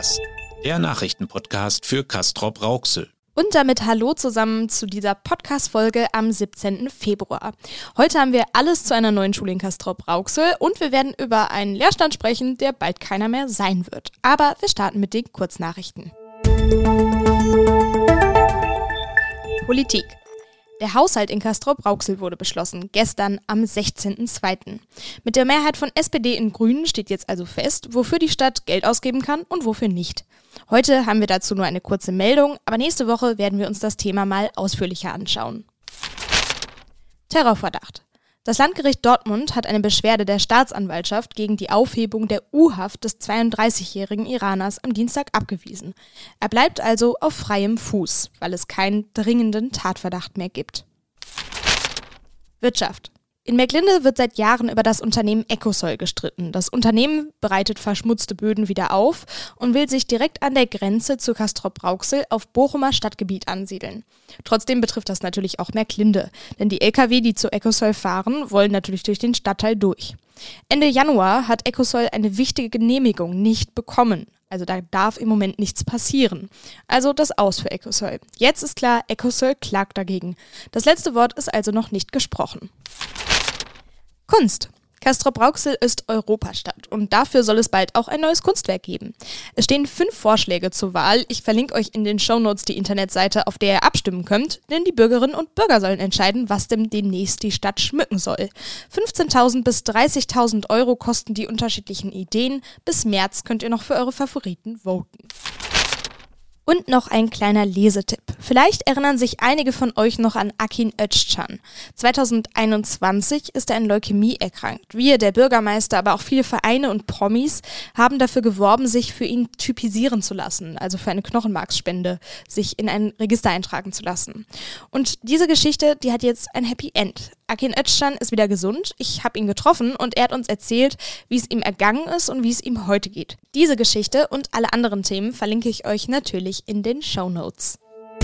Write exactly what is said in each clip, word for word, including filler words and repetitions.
Kompass, der Nachrichtenpodcast für Castrop-Rauxel. Und damit hallo zusammen zu dieser Podcast-Folge am siebzehnten Februar. Heute haben wir alles zu einer neuen Schule in Castrop-Rauxel und wir werden über einen Lehrstand sprechen, der bald keiner mehr sein wird. Aber wir starten mit den Kurznachrichten. Politik. Der Haushalt in Castrop-Rauxel wurde beschlossen, gestern am sechzehnten zweiten Mit der Mehrheit von S P D und Grünen steht jetzt also fest, wofür die Stadt Geld ausgeben kann und wofür nicht. Heute haben wir dazu nur eine kurze Meldung, aber nächste Woche werden wir uns das Thema mal ausführlicher anschauen. Terrorverdacht. Das Landgericht Dortmund hat eine Beschwerde der Staatsanwaltschaft gegen die Aufhebung der U-Haft des zweiunddreißigjährigen Iraners am Dienstag abgewiesen. Er bleibt also auf freiem Fuß, weil es keinen dringenden Tatverdacht mehr gibt. Wirtschaft. In Mecklinde wird seit Jahren über das Unternehmen Ecosol gestritten. Das Unternehmen bereitet verschmutzte Böden wieder auf und will sich direkt an der Grenze zu Castrop-Rauxel auf Bochumer Stadtgebiet ansiedeln. Trotzdem betrifft das natürlich auch Mecklinde, denn die L K W, die zu Ecosol fahren, wollen natürlich durch den Stadtteil durch. Ende Januar hat Ecosol eine wichtige Genehmigung nicht bekommen. Also da darf im Moment nichts passieren. Also das Aus für Ecosol. Jetzt ist klar, Ecosol klagt dagegen. Das letzte Wort ist also noch nicht gesprochen. Kunst. Castrop-Rauxel ist Europastadt und dafür soll es bald auch ein neues Kunstwerk geben. Es stehen fünf Vorschläge zur Wahl. Ich verlinke euch in den Shownotes die Internetseite, auf der ihr abstimmen könnt, denn die Bürgerinnen und Bürger sollen entscheiden, was denn demnächst die Stadt schmücken soll. fünfzehntausend bis dreißigtausend Euro kosten die unterschiedlichen Ideen. Bis März könnt ihr noch für eure Favoriten voten. Und noch ein kleiner Lesetipp. Vielleicht erinnern sich einige von euch noch an Akin Özcan. zweitausendeinundzwanzig ist er an Leukämie erkrankt. Wir, der Bürgermeister, aber auch viele Vereine und Promis haben dafür geworben, sich für ihn typisieren zu lassen, also für eine Knochenmarksspende, sich in ein Register eintragen zu lassen. Und diese Geschichte, die hat jetzt ein Happy End. Akin Özcan ist wieder gesund, ich habe ihn getroffen und er hat uns erzählt, wie es ihm ergangen ist und wie es ihm heute geht. Diese Geschichte und alle anderen Themen verlinke ich euch natürlich in den Shownotes.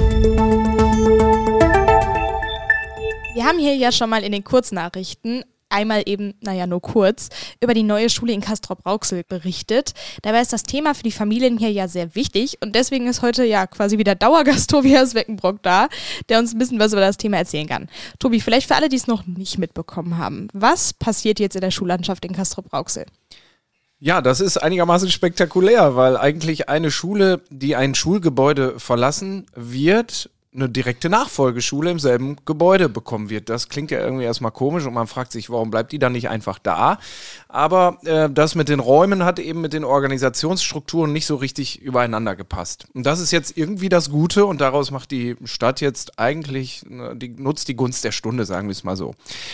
Wir haben hier ja schon mal in den Kurznachrichten einmal eben, naja nur kurz, über die neue Schule in Castrop-Rauxel berichtet. Dabei ist das Thema für die Familien hier ja sehr wichtig und deswegen ist heute ja quasi wieder Dauergast Tobias Weckenbrock da, der uns ein bisschen was über das Thema erzählen kann. Tobi, vielleicht für alle, die es noch nicht mitbekommen haben, was passiert jetzt in der Schullandschaft in Castrop-Rauxel? Ja, das ist einigermaßen spektakulär, weil eigentlich eine Schule, die ein Schulgebäude verlassen wird, eine direkte Nachfolgeschule im selben Gebäude bekommen wird. Das klingt ja irgendwie erstmal komisch und man fragt sich, warum bleibt die dann nicht einfach da? Aber äh, das mit den Räumen hat eben mit den Organisationsstrukturen nicht so richtig übereinander gepasst. Und das ist jetzt irgendwie das Gute und daraus macht die Stadt jetzt eigentlich, die nutzt die Gunst der Stunde, sagen wir es mal so.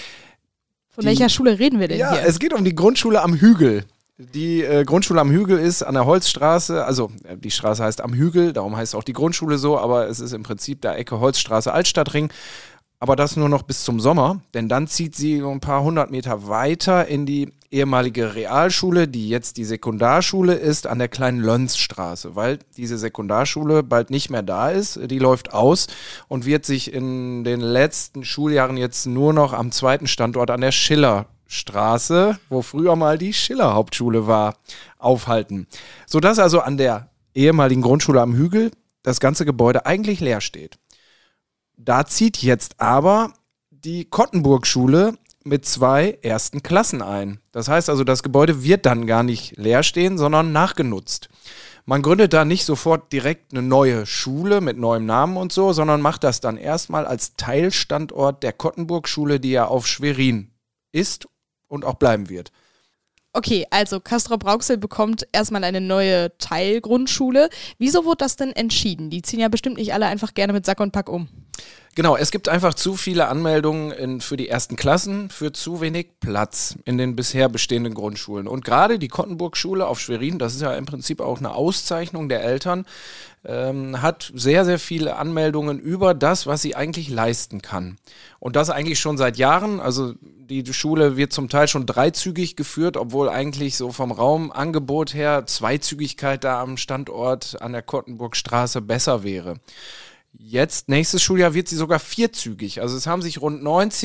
Von die, welcher Schule reden wir denn ja, hier? Ja, es geht um die Grundschule am Hügel. Die äh, Grundschule am Hügel ist an der Holzstraße, also äh, die Straße heißt am Hügel, darum heißt auch die Grundschule so, aber es ist im Prinzip der Ecke Holzstraße Altstadtring, aber das nur noch bis zum Sommer, denn dann zieht sie ein paar hundert Meter weiter in die ehemalige Realschule, die jetzt die Sekundarschule ist, an der kleinen Lönzstraße, weil diese Sekundarschule bald nicht mehr da ist, die läuft aus und wird sich in den letzten Schuljahren jetzt nur noch am zweiten Standort an der Schiller Straße, wo früher mal die Schiller-Hauptschule war, aufhalten. Sodass also an der ehemaligen Grundschule am Hügel das ganze Gebäude eigentlich leer steht. Da zieht jetzt aber die Kottenburg-Schule mit zwei ersten Klassen ein. Das heißt also, das Gebäude wird dann gar nicht leer stehen, sondern nachgenutzt. Man gründet da nicht sofort direkt eine neue Schule mit neuem Namen und so, sondern macht das dann erstmal als Teilstandort der Kottenburg-Schule, die ja auf Schwerin ist und auch bleiben wird. Okay, also Castrop-Rauxel bekommt erstmal eine neue Teilgrundschule. Wieso wurde das denn entschieden? Die ziehen ja bestimmt nicht alle einfach gerne mit Sack und Pack um. Genau, es gibt einfach zu viele Anmeldungen in, für die ersten Klassen, für zu wenig Platz in den bisher bestehenden Grundschulen. Und gerade die Kottenburg-Schule auf Schwerin, das ist ja im Prinzip auch eine Auszeichnung der Eltern, ähm, hat sehr, sehr viele Anmeldungen über das, was sie eigentlich leisten kann. Und das eigentlich schon seit Jahren. Also die Schule wird zum Teil schon dreizügig geführt, obwohl eigentlich so vom Raumangebot her Zweizügigkeit da am Standort an der Kottenburgstraße besser wäre. Jetzt, nächstes Schuljahr, wird sie sogar vierzügig. Also es haben sich rund neunzig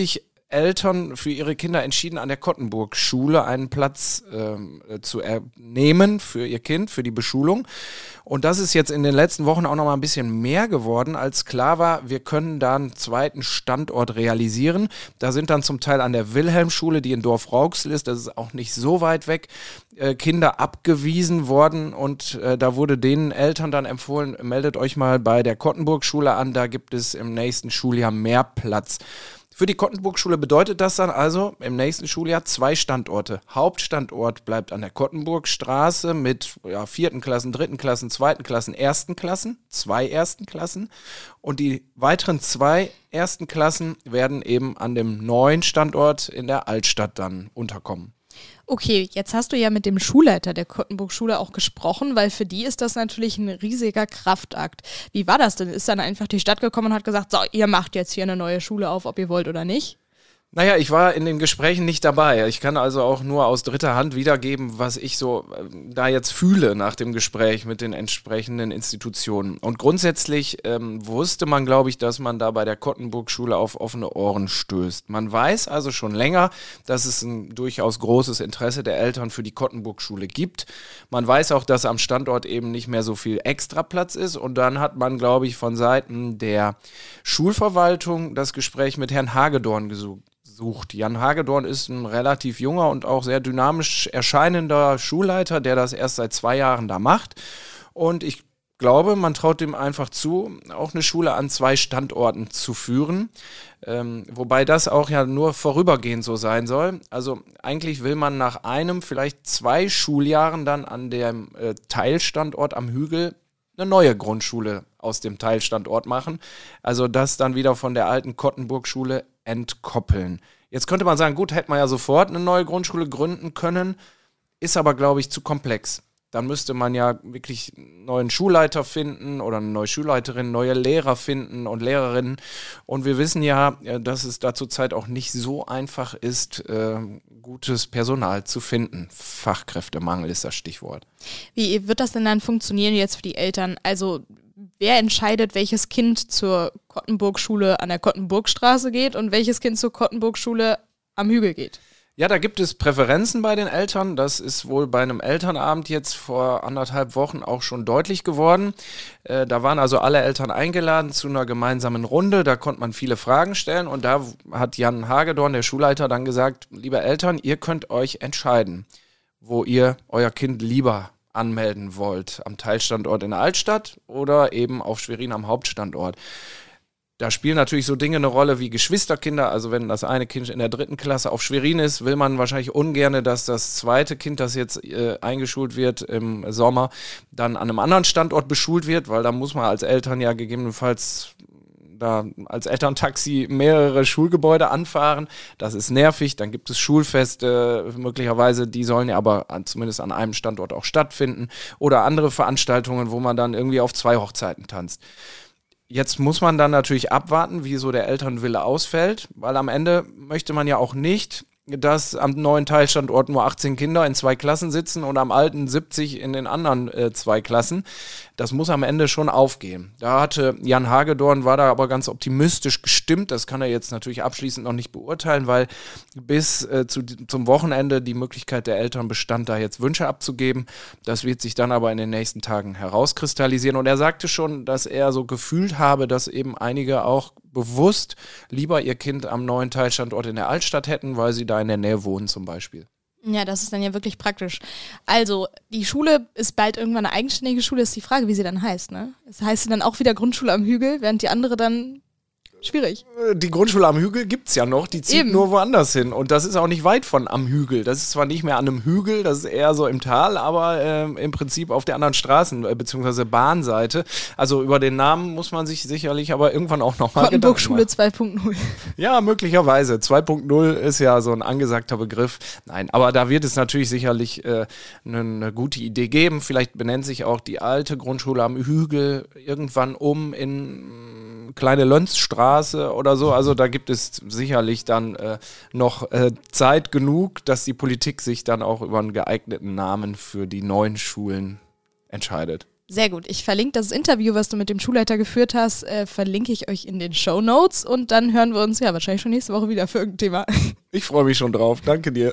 Eltern für ihre Kinder entschieden, an der Kottenburg-Schule einen Platz ähm, zu nehmen für ihr Kind, für die Beschulung. Und das ist jetzt in den letzten Wochen auch noch mal ein bisschen mehr geworden, als klar war, wir können da einen zweiten Standort realisieren. Da sind dann zum Teil an der Wilhelmschule, die in Dorf-Rauxel ist, das ist auch nicht so weit weg, äh, Kinder abgewiesen worden. Und äh, da wurde den Eltern dann empfohlen, meldet euch mal bei der Kottenburg-Schule an, da gibt es im nächsten Schuljahr mehr Platz. Für die Kottenburg-Schule bedeutet das dann also im nächsten Schuljahr zwei Standorte. Hauptstandort bleibt an der Kottenburgstraße mit ja, vierten Klassen, dritten Klassen, zweiten Klassen, ersten Klassen, zwei ersten Klassen. Und die weiteren zwei ersten Klassen werden eben an dem neuen Standort in der Altstadt dann unterkommen. Okay, jetzt hast du ja mit dem Schulleiter der Kottenburg-Schule auch gesprochen, weil für die ist das natürlich ein riesiger Kraftakt. Wie war das denn? Ist dann einfach die Stadt gekommen und hat gesagt, so, ihr macht jetzt hier eine neue Schule auf, ob ihr wollt oder nicht? Naja, ich war in den Gesprächen nicht dabei. Ich kann also auch nur aus dritter Hand wiedergeben, was ich so äh, da jetzt fühle nach dem Gespräch mit den entsprechenden Institutionen. Und grundsätzlich ähm, wusste man, glaube ich, dass man da bei der Kottenburg-Schule auf offene Ohren stößt. Man weiß also schon länger, dass es ein durchaus großes Interesse der Eltern für die Kottenburg-Schule gibt. Man weiß auch, dass am Standort eben nicht mehr so viel Extraplatz ist. Und dann hat man, glaube ich, von Seiten der Schulverwaltung das Gespräch mit Herrn Hagedorn gesucht. Sucht. Jan Hagedorn ist ein relativ junger und auch sehr dynamisch erscheinender Schulleiter, der das erst seit zwei Jahren da macht. Und ich glaube, man traut dem einfach zu, auch eine Schule an zwei Standorten zu führen. Ähm, wobei das auch ja nur vorübergehend so sein soll. Also eigentlich will man nach einem, vielleicht zwei Schuljahren dann an dem äh, Teilstandort am Hügel eine neue Grundschule aus dem Teilstandort machen. Also das dann wieder von der alten Kottenburg-Schule entkoppeln. Jetzt könnte man sagen, gut, hätte man ja sofort eine neue Grundschule gründen können, ist aber, glaube ich, zu komplex. Dann müsste man ja wirklich einen neuen Schulleiter finden oder eine neue Schulleiterin, neue Lehrer finden und Lehrerinnen. Und wir wissen ja, dass es da zurzeit auch nicht so einfach ist, äh, gutes Personal zu finden. Fachkräftemangel ist das Stichwort. Wie wird das denn dann funktionieren jetzt für die Eltern? Also wer entscheidet, welches Kind zur Kottenburg-Schule an der Kottenburgstraße geht und welches Kind zur Kottenburg-Schule am Hügel geht? Ja, da gibt es Präferenzen bei den Eltern. Das ist wohl bei einem Elternabend jetzt vor anderthalb Wochen auch schon deutlich geworden. Äh, da waren also alle Eltern eingeladen zu einer gemeinsamen Runde. Da konnte man viele Fragen stellen. Und da hat Jan Hagedorn, der Schulleiter, dann gesagt, liebe Eltern, ihr könnt euch entscheiden, wo ihr euer Kind lieber anmelden wollt. Am Teilstandort in der Altstadt oder eben auf Schwerin am Hauptstandort. Da spielen natürlich so Dinge eine Rolle wie Geschwisterkinder. Also wenn das eine Kind in der dritten Klasse auf Schwerin ist, will man wahrscheinlich ungern, dass das zweite Kind, das jetzt äh, eingeschult wird im Sommer, dann an einem anderen Standort beschult wird, weil da muss man als Eltern ja gegebenenfalls da als Elterntaxi mehrere Schulgebäude anfahren. Das ist nervig. Dann gibt es Schulfeste möglicherweise, die sollen ja aber an, zumindest an einem Standort auch stattfinden. Oder andere Veranstaltungen, wo man dann irgendwie auf zwei Hochzeiten tanzt. Jetzt muss man dann natürlich abwarten, wie so der Elternwille ausfällt, weil am Ende möchte man ja auch nicht, dass am neuen Teilstandort nur achtzehn Kinder in zwei Klassen sitzen und am alten siebzig in den anderen äh, zwei Klassen. Das muss am Ende schon aufgehen. Da hatte Jan Hagedorn, war da aber ganz optimistisch gestimmt. Das kann er jetzt natürlich abschließend noch nicht beurteilen, weil bis äh, zu, zum Wochenende die Möglichkeit der Eltern bestand, da jetzt Wünsche abzugeben. Das wird sich dann aber in den nächsten Tagen herauskristallisieren. Und er sagte schon, dass er so gefühlt habe, dass eben einige auch bewusst lieber ihr Kind am neuen Teilstandort in der Altstadt hätten, weil sie da in der Nähe wohnen zum Beispiel. Ja, das ist dann ja wirklich praktisch. Also, die Schule ist bald irgendwann eine eigenständige Schule, ist die Frage, wie sie dann heißt, ne? Das heißt sie dann auch wieder Grundschule am Hügel, während die andere dann schwierig. Die Grundschule am Hügel gibt's ja noch, die zieht Eben. nur woanders hin. Und das ist auch nicht weit von am Hügel. Das ist zwar nicht mehr an einem Hügel, das ist eher so im Tal, aber äh, im Prinzip auf der anderen Straßen- äh, bzw. Bahnseite. Also über den Namen muss man sich sicherlich aber irgendwann auch nochmal Gedanken machen. Kottenburg-Schule zwei Punkt null. Ja, möglicherweise. zwei Punkt null ist ja so ein angesagter Begriff. Nein, aber da wird es natürlich sicherlich äh, eine, eine gute Idee geben. Vielleicht benennt sich auch die alte Grundschule am Hügel irgendwann um in Kleine Lönzstraße oder so, also da gibt es sicherlich dann äh, noch äh, Zeit genug, dass die Politik sich dann auch über einen geeigneten Namen für die neuen Schulen entscheidet. Sehr gut. Ich verlinke das Interview, was du mit dem Schulleiter geführt hast, äh, verlinke ich euch in den Shownotes und dann hören wir uns ja wahrscheinlich schon nächste Woche wieder für irgendein Thema. Ich freue mich schon drauf. Danke dir.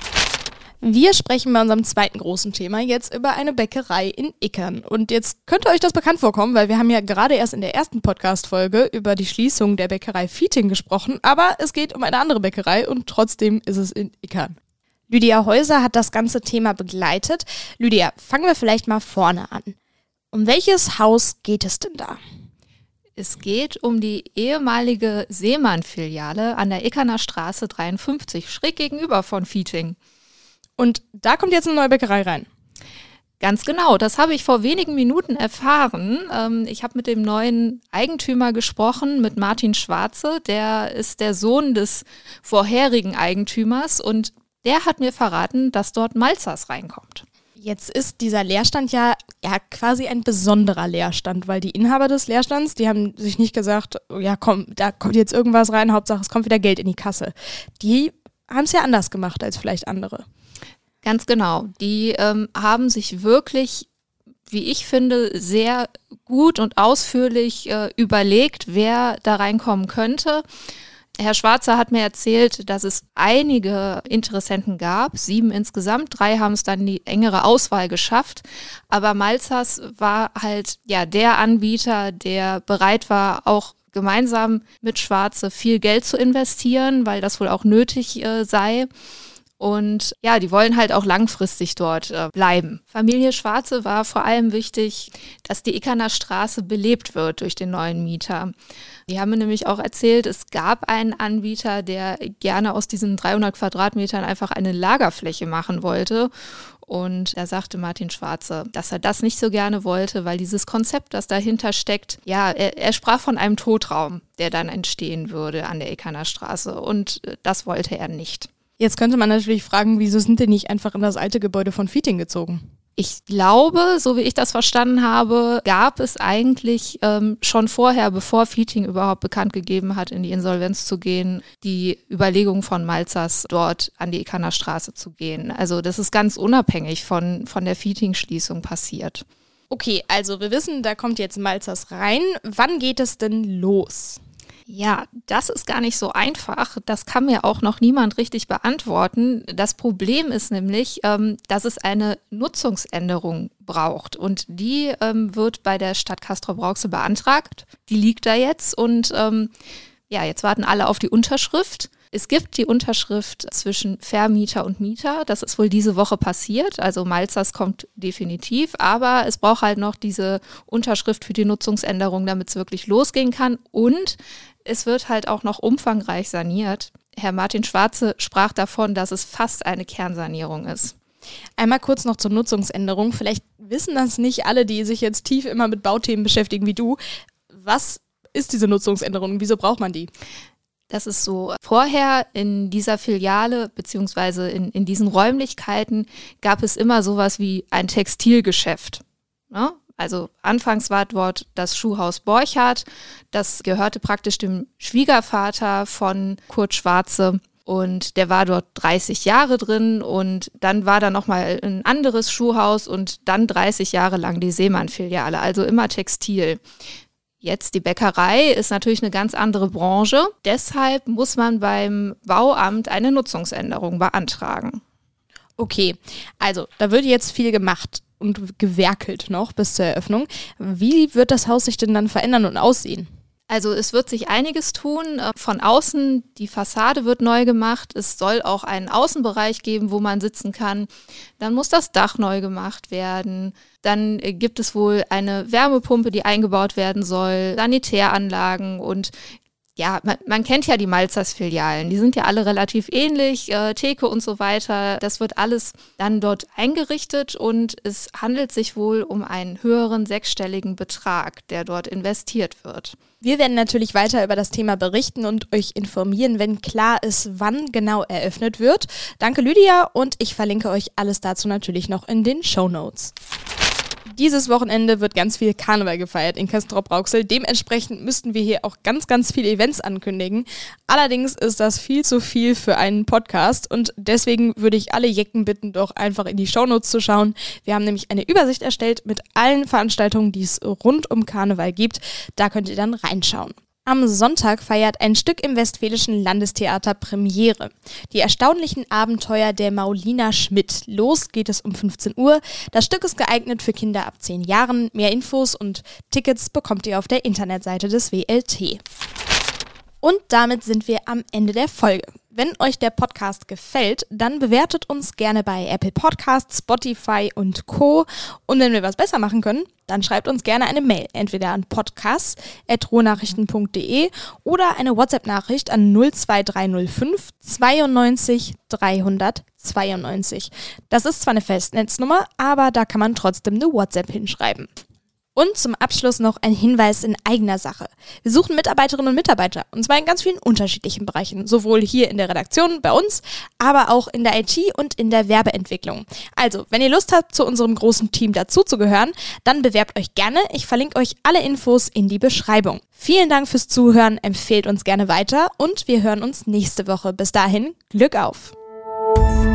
Wir sprechen bei unserem zweiten großen Thema jetzt über eine Bäckerei in Ickern. Und jetzt könnte euch das bekannt vorkommen, weil wir haben ja gerade erst in der ersten Podcast-Folge über die Schließung der Bäckerei Viting gesprochen, aber es geht um eine andere Bäckerei und trotzdem ist es in Ickern. Lydia Häuser hat das ganze Thema begleitet. Lydia, fangen wir vielleicht mal vorne an. Um welches Haus geht es denn da? Es geht um die ehemalige Seemann-Filiale an der Ickerner Straße dreiundfünfzig, schräg gegenüber von Viting. Und da kommt jetzt eine neue Bäckerei rein. Ganz genau, das habe ich vor wenigen Minuten erfahren. Ähm, ich habe mit dem neuen Eigentümer gesprochen, mit Martin Schwarze. Der ist der Sohn des vorherigen Eigentümers und der hat mir verraten, dass dort Malzers reinkommt. Jetzt ist dieser Leerstand ja, ja quasi ein besonderer Leerstand, weil die Inhaber des Leerstands, die haben sich nicht gesagt, ja komm, da kommt jetzt irgendwas rein, Hauptsache es kommt wieder Geld in die Kasse. Die haben es ja anders gemacht als vielleicht andere. Ganz genau, die ähm, haben sich wirklich, wie ich finde, sehr gut und ausführlich äh, überlegt, wer da reinkommen könnte. Herr Schwarzer hat mir erzählt, dass es einige Interessenten gab, sieben insgesamt, drei haben es dann in die engere Auswahl geschafft, aber Malzers war halt ja der Anbieter, der bereit war, auch gemeinsam mit Schwarze viel Geld zu investieren, weil das wohl auch nötig äh, sei. Und ja, die wollen halt auch langfristig dort äh, bleiben. Familie Schwarze war vor allem wichtig, dass die Ickerner Straße belebt wird durch den neuen Mieter. Die haben mir nämlich auch erzählt, es gab einen Anbieter, der gerne aus diesen dreihundert Quadratmetern einfach eine Lagerfläche machen wollte. Und da sagte Martin Schwarze, dass er das nicht so gerne wollte, weil dieses Konzept, das dahinter steckt, ja, er, er sprach von einem Totraum, der dann entstehen würde an der Ickerner Straße. Und das wollte er nicht. Jetzt könnte man natürlich fragen, wieso sind die nicht einfach in das alte Gebäude von Viting gezogen? Ich glaube, so wie ich das verstanden habe, gab es eigentlich ähm, schon vorher, bevor Viting überhaupt bekannt gegeben hat, in die Insolvenz zu gehen, die Überlegung von Malzers, dort an die Ickerner Straße zu gehen. Also das ist ganz unabhängig von, von der Viting-Schließung passiert. Okay, also wir wissen, da kommt jetzt Malzers rein. Wann geht es denn los? Ja, das ist gar nicht so einfach. Das kann mir auch noch niemand richtig beantworten. Das Problem ist nämlich, ähm, dass es eine Nutzungsänderung braucht. Und die ähm, wird bei der Stadt Castrop-Rauxel beantragt. Die liegt da jetzt und ähm, ja, jetzt warten alle auf die Unterschrift. Es gibt die Unterschrift zwischen Vermieter und Mieter. Das ist wohl diese Woche passiert. Also Malzers kommt definitiv. Aber es braucht halt noch diese Unterschrift für die Nutzungsänderung, damit es wirklich losgehen kann. Und es wird halt auch noch umfangreich saniert. Herr Martin Schwarze sprach davon, dass es fast eine Kernsanierung ist. Einmal kurz noch zur Nutzungsänderung. Vielleicht wissen das nicht alle, die sich jetzt tief immer mit Bauthemen beschäftigen wie du. Was ist diese Nutzungsänderung? Wieso braucht man die? Das ist so, vorher in dieser Filiale beziehungsweise in, in diesen Räumlichkeiten gab es immer sowas wie ein Textilgeschäft. Ne? Also anfangs war dort das Schuhhaus Borchardt, das gehörte praktisch dem Schwiegervater von Kurt Schwarze und der war dort dreißig Jahre drin und dann war da nochmal ein anderes Schuhhaus und dann dreißig Jahre lang die Seemann-Filiale, also immer Textil. Jetzt die Bäckerei ist natürlich eine ganz andere Branche, deshalb muss man beim Bauamt eine Nutzungsänderung beantragen. Okay, also da wird jetzt viel gemacht und gewerkelt noch bis zur Eröffnung. Wie wird das Haus sich denn dann verändern und aussehen? Also es wird sich einiges tun. Von außen, die Fassade wird neu gemacht. Es soll auch einen Außenbereich geben, wo man sitzen kann. Dann muss das Dach neu gemacht werden. Dann gibt es wohl eine Wärmepumpe, die eingebaut werden soll, Sanitäranlagen und ja, man, man kennt ja die Malzers-Filialen, die sind ja alle relativ ähnlich, äh, Theke und so weiter. Das wird alles dann dort eingerichtet und es handelt sich wohl um einen höheren sechsstelligen Betrag, der dort investiert wird. Wir werden natürlich weiter über das Thema berichten und euch informieren, wenn klar ist, wann genau eröffnet wird. Danke Lydia und ich verlinke euch alles dazu natürlich noch in den Shownotes. Dieses Wochenende wird ganz viel Karneval gefeiert in Castrop-Rauxel. Dementsprechend müssten wir hier auch ganz, ganz viele Events ankündigen. Allerdings ist das viel zu viel für einen Podcast und deswegen würde ich alle Jecken bitten, doch einfach in die Shownotes zu schauen. Wir haben nämlich eine Übersicht erstellt mit allen Veranstaltungen, die es rund um Karneval gibt. Da könnt ihr dann reinschauen. Am Sonntag feiert ein Stück im Westfälischen Landestheater Premiere. Die erstaunlichen Abenteuer der Maulina Schmidt. Los geht es um fünfzehn Uhr. Das Stück ist geeignet für Kinder ab zehn Jahren. Mehr Infos und Tickets bekommt ihr auf der Internetseite des W L T. Und damit sind wir am Ende der Folge. Wenn euch der Podcast gefällt, dann bewertet uns gerne bei Apple Podcasts, Spotify und Co. Und wenn wir was besser machen können, dann schreibt uns gerne eine Mail, entweder an podcast at ruhrnachrichten punkt de oder eine WhatsApp-Nachricht an null zwei drei null fünf zweiundneunzig dreihundertzweiundneunzig. Das ist zwar eine Festnetznummer, aber da kann man trotzdem eine WhatsApp hinschreiben. Und zum Abschluss noch ein Hinweis in eigener Sache. Wir suchen Mitarbeiterinnen und Mitarbeiter, und zwar in ganz vielen unterschiedlichen Bereichen, sowohl hier in der Redaktion bei uns, aber auch in der I T und in der Werbeentwicklung. Also, wenn ihr Lust habt, zu unserem großen Team dazuzugehören, dann bewerbt euch gerne. Ich verlinke euch alle Infos in die Beschreibung. Vielen Dank fürs Zuhören, empfehlt uns gerne weiter und wir hören uns nächste Woche. Bis dahin, Glück auf!